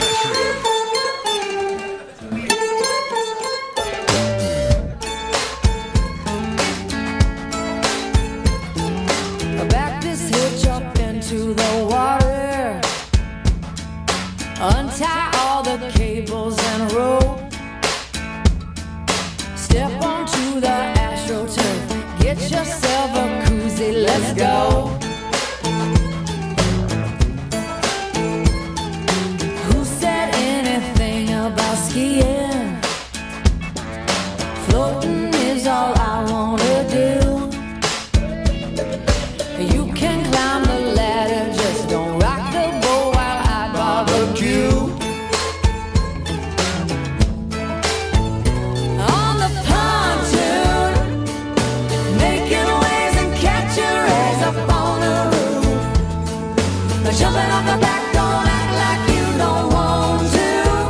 Back this hitch up into the water. Untie all the cables and rope. Step onto the AstroTurf. Get yourself a koozie. Let's go. About skiing, floating is all I wanna do. You can climb the ladder, just don't rock the boat while I barbecue. On the pontoon, making waves and catching rays up on the roof. Jumping off the back, don't act like you don't want to.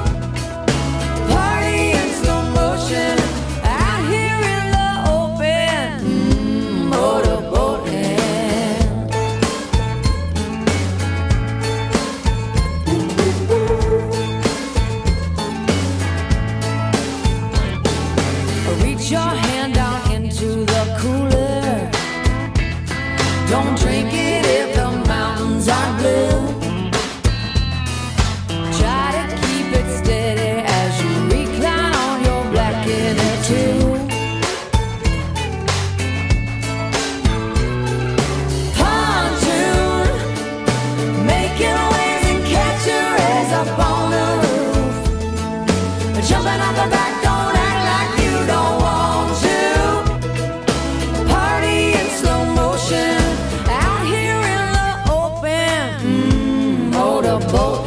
Your hand down into the cooler. Don't drink it if the mountains are blue. Try to keep it steady as you recline on your blanket or two. Pontoon, making waves and catching rays up on the roof. Jumping off the back, don't act like you don't want. Out here in the open, mm, motorboating.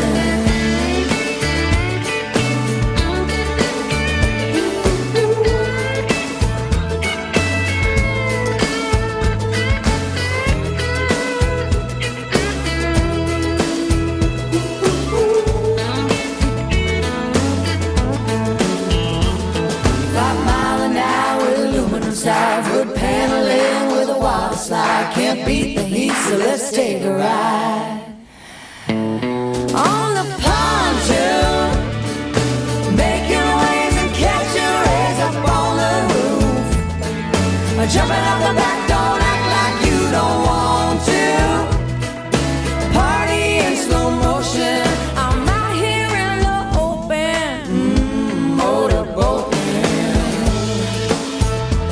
Five mile an hour, aluminum sides, wood paneling with a water slide. Can't beat the heat, so let's take a ride. On the pontoon, making waves and catching rays up on the roof. Jumping off the back, don't act like you don't want to. Party in slow motion. I'm out here in the open, mm, motorboating.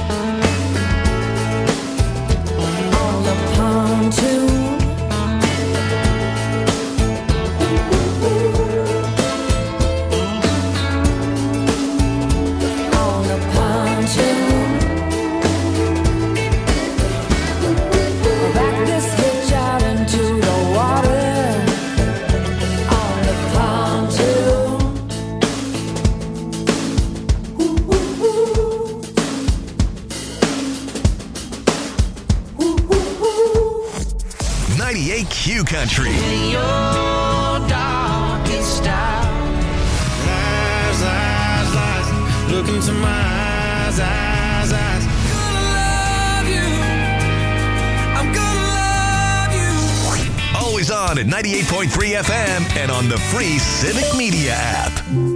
On the pontoon, Q Country. In your darkest hour. Lies, lies, lies. Look into my eyes, eyes, eyes. Gonna love you. I'm gonna love you. Always on at ninety-eight point three F M and on the free Civic Media app.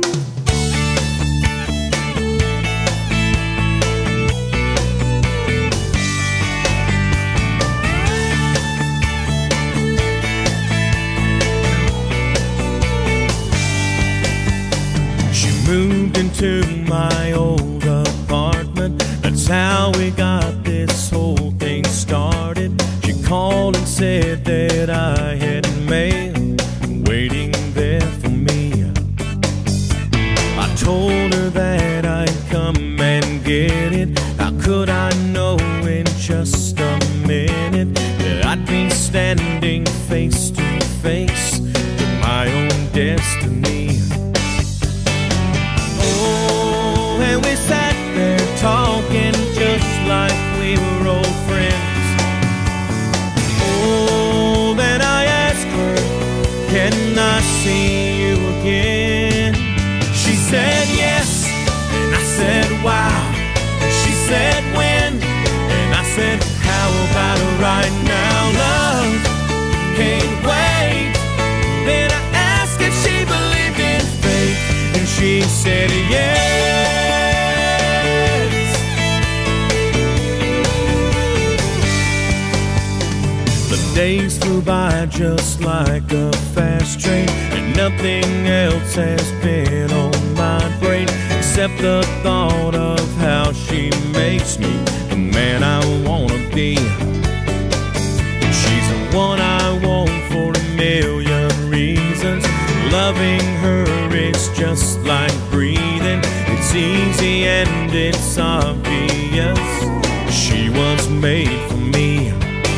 Moved into my old apartment. That's how we got this whole thing started. She called and said that I had mail waiting there for me. I told her that I'd come and get it. How could I know in just a minute that I'd be standing face to face with my own destiny? And we sat there talking just like we were old friends. Oh, then I asked her, can I see you again? She said yes, and I said wow. She said when, and I said how about right now? Love can't wait. Then I asked if she believed in fate, and she said yes. Days flew by just like a fast train, and nothing else has been on my brain except the thought of how she makes me the man I wanna be. She's the one I want for a million reasons. Loving her is just like breathing. It's easy and it's obvious. She was made for me.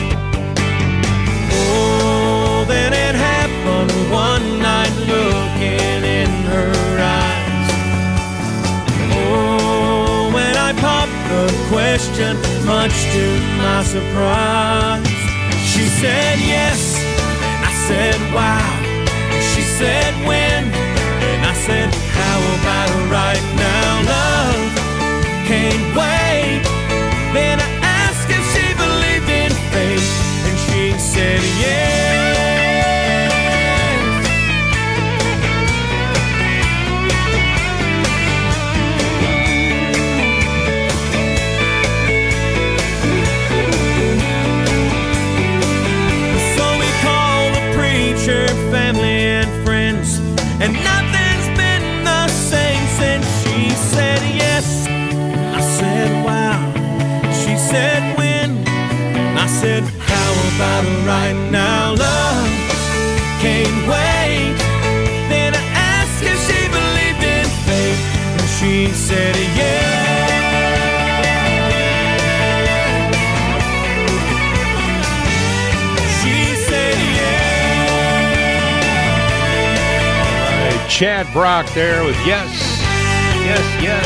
Then it happened one night, looking in her eyes. Oh, when I popped the question, much to my surprise, she said yes, and I said wow. She said when, and I said how about right now? Love can't wait. Then I asked if she believed in fate, and she said yes. Family and friends, and nothing's been the same since she said yes. I said wow. She said when. I said how about right now? Love can't wait. Then I asked if she believed in fate, and she said yes. Chad Brock there with yes, yes, yes.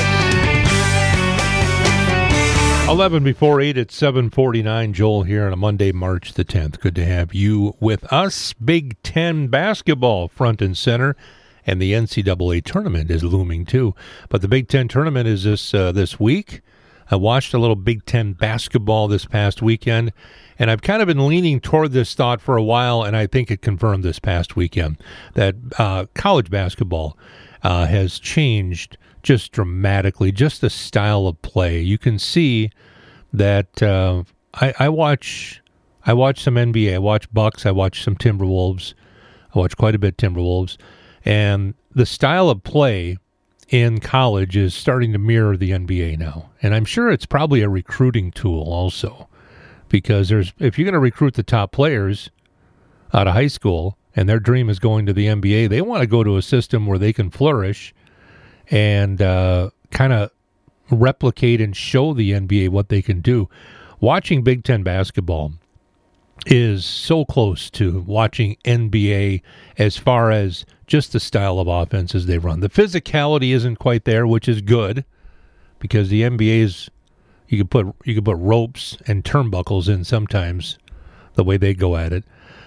eleven before eight at seven forty-nine. Joel here on a Monday, March the tenth. Good to have you with us. Big Ten basketball front and center, and the N C double A tournament is looming too. But the Big Ten tournament is this uh, this week. I watched a little Big Ten basketball this past weekend, and I've kind of been leaning toward this thought for a while, and I think it confirmed this past weekend that uh, college basketball uh, has changed just dramatically, just the style of play. You can see that uh, I, I watch I watch some N B A, I watch Bucks, I watch some Timberwolves, I watch quite a bit Timberwolves, and the style of play in college is starting to mirror the N B A now. And I'm sure it's probably a recruiting tool also, because there's if you're going to recruit the top players out of high school and their dream is going to the N B A, they want to go to a system where they can flourish and uh, kind of replicate and show the N B A what they can do. Watching Big Ten basketball is so close to watching N B A as far as just the style of offenses they run. The physicality isn't quite there, which is good, because the N B A is you can put you can put ropes and turnbuckles in sometimes the way they go at it.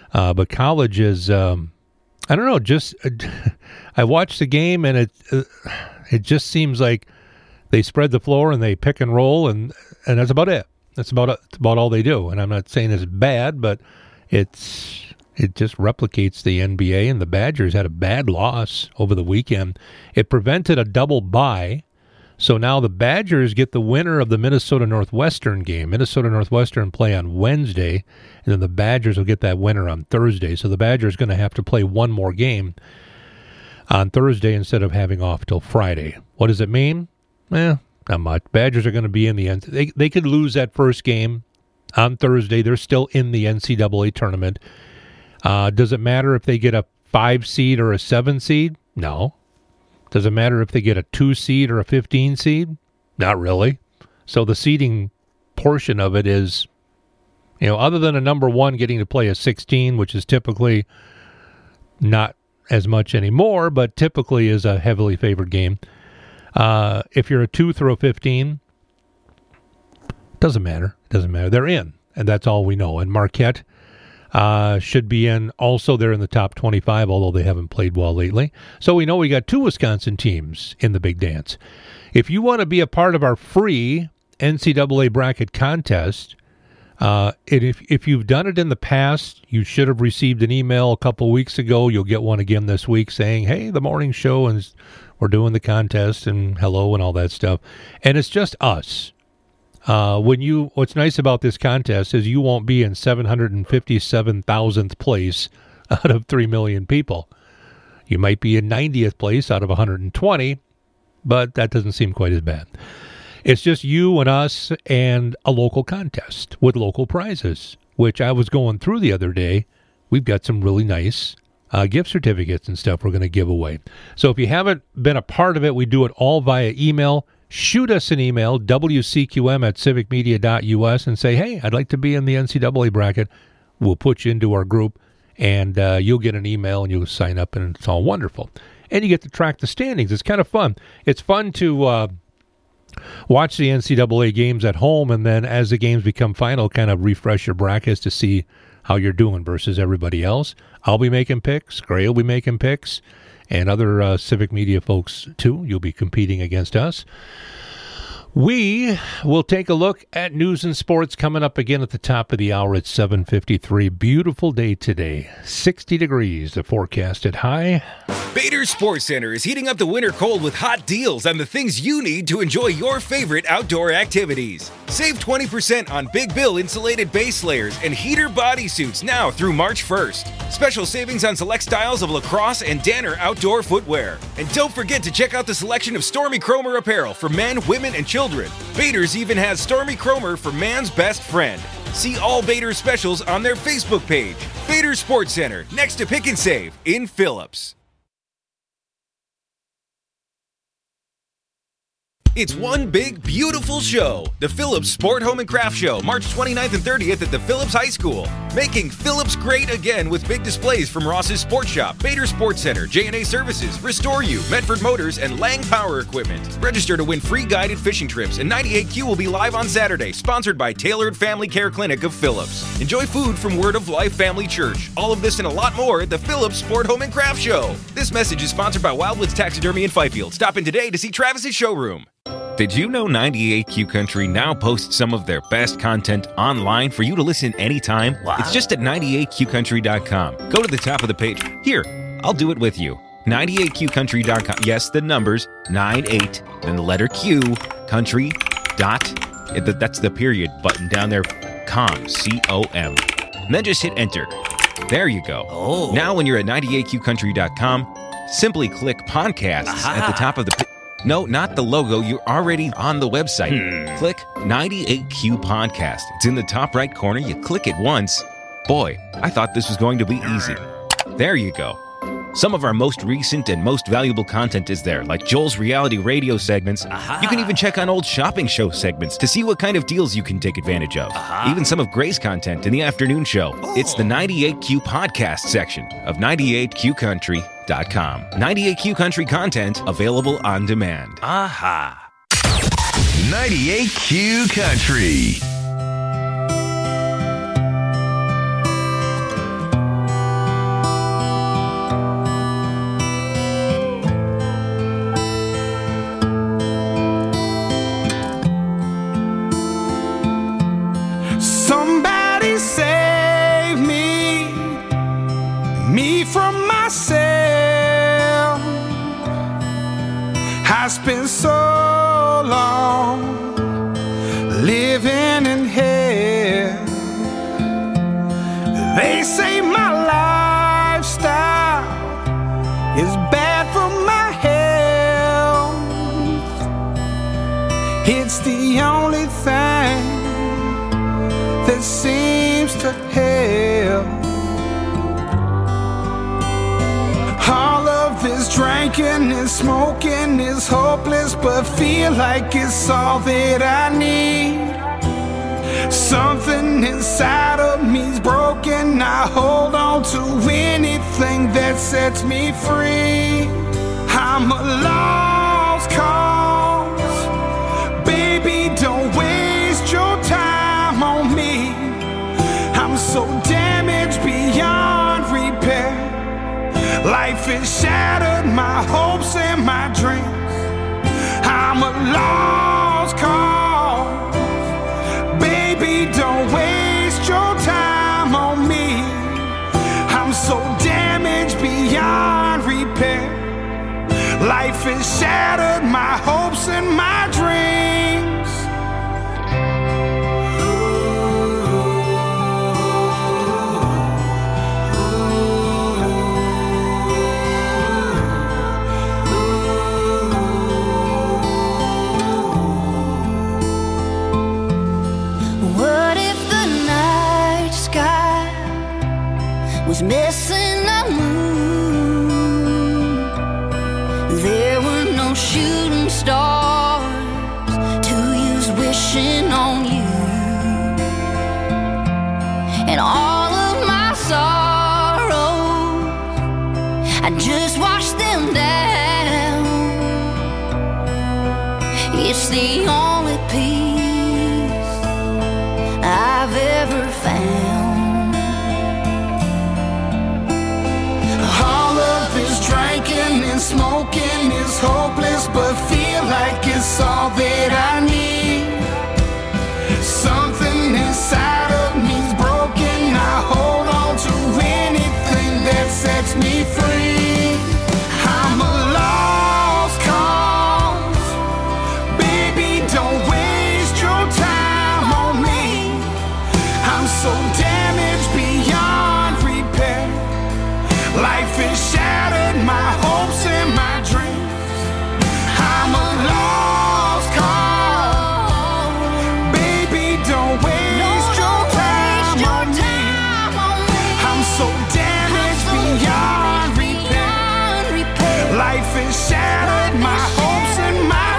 Uh, but college is, um, I don't know, just I watched the game and it uh, it just seems like they spread the floor and they pick and roll and and that's about it. That's about that's about all they do. And I'm not saying it's bad, but it's it just replicates the N B A. And the Badgers had a bad loss over the weekend. It prevented a double bye. So now the Badgers get the winner of the Minnesota Northwestern game. Minnesota Northwestern play on Wednesday, and then the Badgers will get that winner on Thursday. So the Badgers are going to have to play one more game on Thursday instead of having off till Friday. What does it mean? Eh, not much. Badgers are going to be in the N C double A. They, they could lose that first game on Thursday. They're still in the N C double A tournament. Uh, does it matter if they get a five seed or a seven seed? No. Does it matter if they get a two seed or a fifteen seed? Not really. So the seeding portion of it is, you know, other than a number one getting to play a sixteen, which is typically not as much anymore, but typically is a heavily favored game. Uh, if you're a two through a fifteen, doesn't matter. Doesn't matter. They're in, and that's all we know. And Marquette Uh, should be in. Also, they're in the top twenty-five, although they haven't played well lately. So we know we got two Wisconsin teams in the big dance. If you want to be a part of our free N C double A bracket contest, uh, and if, if you've done it in the past, you should have received an email a couple weeks ago. You'll get one again this week saying, hey, the morning show, and we're doing the contest, and hello, and all that stuff. And it's just us. Uh, when you, what's nice about this contest is you won't be in seven hundred fifty-seven thousandth place out of three million people. You might be in ninetieth place out of one hundred twenty, but that doesn't seem quite as bad. It's just you and us and a local contest with local prizes, which I was going through the other day. We've got some really nice uh, gift certificates and stuff we're going to give away. So if you haven't been a part of it, we do it all via email. Shoot us an email, W C Q M at civic media dot U S, and say, hey, I'd like to be in the N C double A bracket. We'll put you into our group, and uh, you'll get an email, and you'll sign up, and it's all wonderful. And you get to track the standings. It's kind of fun. It's fun to uh, watch the N C double A games at home, and then as the games become final, kind of refresh your brackets to see how you're doing versus everybody else. I'll be making picks. Gray will be making picks. And other uh, Civic Media folks, too. You'll be competing against us. We will take a look at news and sports coming up again at the top of the hour at seven fifty-three. Beautiful day today. sixty degrees, the forecasted high. Bader Sports Center is heating up the winter cold with hot deals on the things you need to enjoy your favorite outdoor activities. Save twenty percent on Big Bill insulated base layers and heater bodysuits now through March first. Special savings on select styles of lacrosse and Danner outdoor footwear. And don't forget to check out the selection of Stormy Cromer apparel for men, women, and children. Bader's even has Stormy Cromer for man's best friend. See all Bader specials on their Facebook page. Bader Sports Center, next to Pick and Save in Phillips. It's one big, beautiful show. The Phillips Sport, Home and Craft Show, March twenty-ninth and thirtieth at the Phillips High School. Making Phillips great again with big displays from Ross's Sports Shop, Bader Sports Center, J and A Services, Restore You, Medford Motors, and Lang Power Equipment. Register to win free guided fishing trips, and ninety-eight Q will be live on Saturday, sponsored by Tailored Family Care Clinic of Phillips. Enjoy food from Word of Life Family Church. All of this and a lot more at the Phillips Sport, Home and Craft Show. This message is sponsored by Wildwoods Taxidermy in Fifield. Stop in today to see Travis's showroom. Did you know ninety-eight Q Country now posts some of their best content online for you to listen anytime? Wow. It's just at ninety-eight Q country dot com. Go to the top of the page. Here, I'll do it with you. ninety-eight Q country dot com. Yes, the numbers, ninety-eight, then the letter Q, country, dot, that's the period button down there, com, C O M. And then just hit enter. There you go. Oh. Now when you're at ninety-eight Q country dot com, simply click podcasts Aha. at the top of the page. No, not the logo. You're already on the website. Hmm. Click ninety-eight Q Podcast. It's in the top right corner. You click it once. Boy, I thought this was going to be easy. There you go. Some of our most recent and most valuable content is there, like Joel's reality radio segments. Aha. You can even check on old shopping show segments to see what kind of deals you can take advantage of. Aha. Even some of Gray's content in the afternoon show. Oh. It's the ninety-eight Q Podcast section of ninety-eight Q country dot com. ninety-eight Q Country content available on demand. Aha. ninety-eight Q Country. me from myself. I spent so long living in hell. They say my lifestyle is bad for my health. It's the only thing that seems to help. All of this drinking and smoking is hopeless, but feel like it's all that I need. Something inside of me's broken. I hold on to anything that sets me free. I'm a lost cause. Baby, don't waste your time on me. I'm so damaged beyond repair. Life has shattered my hopes and my dreams. I'm a lost cause. Baby, don't waste your time on me. I'm so damaged beyond repair. Life has shattered my hopes and my dreams. Was missing a moon. There were no shooting stars to use wishing on you. And all of my sorrows, I just washed them down. It's the only peace I've ever found. Drinking and smoking is hopeless, but feel like it's all that I need. Something inside of me's broken. I hold on to anything that sets me free. I'm a lost cause. Baby, don't waste your time on me. I'm so damaged beyond repair. Life is shattered, my hopes and my dreams. I'm a lost cause. Baby, don't waste your time on me. I'm so damaged beyond repair. Life is shattered, my hopes and my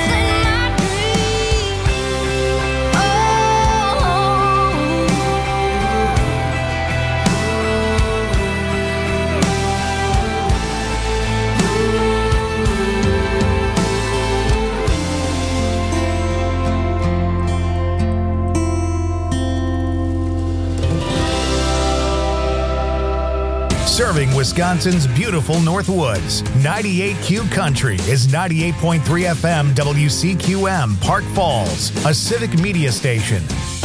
Serving Wisconsin's beautiful North Woods. ninety-eight Q Country is ninety-eight point three F M W C Q M, Park Falls, a civic media station.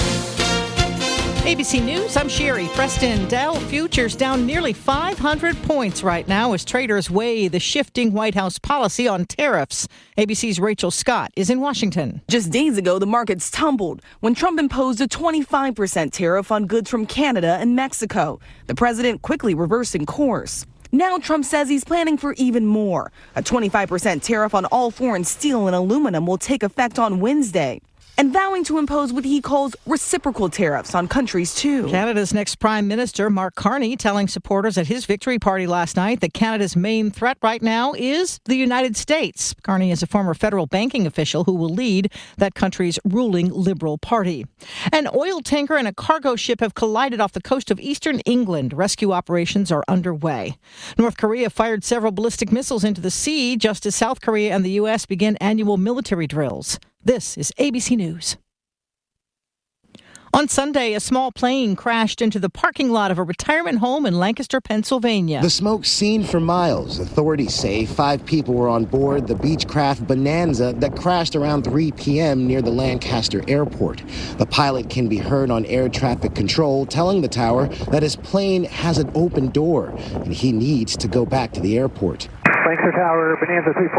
A B C News, I'm Sherry. Preston, Dow futures down nearly five hundred points right now as traders weigh the shifting White House policy on tariffs. A B C's Rachel Scott is in Washington. Just days ago, the markets tumbled when Trump imposed a twenty-five percent tariff on goods from Canada and Mexico. The president quickly reversing course. Now Trump says he's planning for even more. A twenty-five percent tariff on all foreign steel and aluminum will take effect on Wednesday, and vowing to impose what he calls reciprocal tariffs on countries, too. Canada's next Prime Minister, Mark Carney, telling supporters at his victory party last night that Canada's main threat right now is the United States. Carney is a former federal banking official who will lead that country's ruling Liberal Party. An oil tanker and a cargo ship have collided off the coast of eastern England. Rescue operations are underway. North Korea fired several ballistic missiles into the sea just as South Korea and the U S begin annual military drills. This is A B C News. On Sunday, a small plane crashed into the parking lot of a retirement home in Lancaster, Pennsylvania. The smoke seen for miles. Authorities say five people were on board the Beechcraft Bonanza that crashed around three p.m. near the Lancaster airport. The pilot can be heard on air traffic control telling the tower that his plane has an open door and he needs to go back to the airport. Lancaster Tower, Bonanza three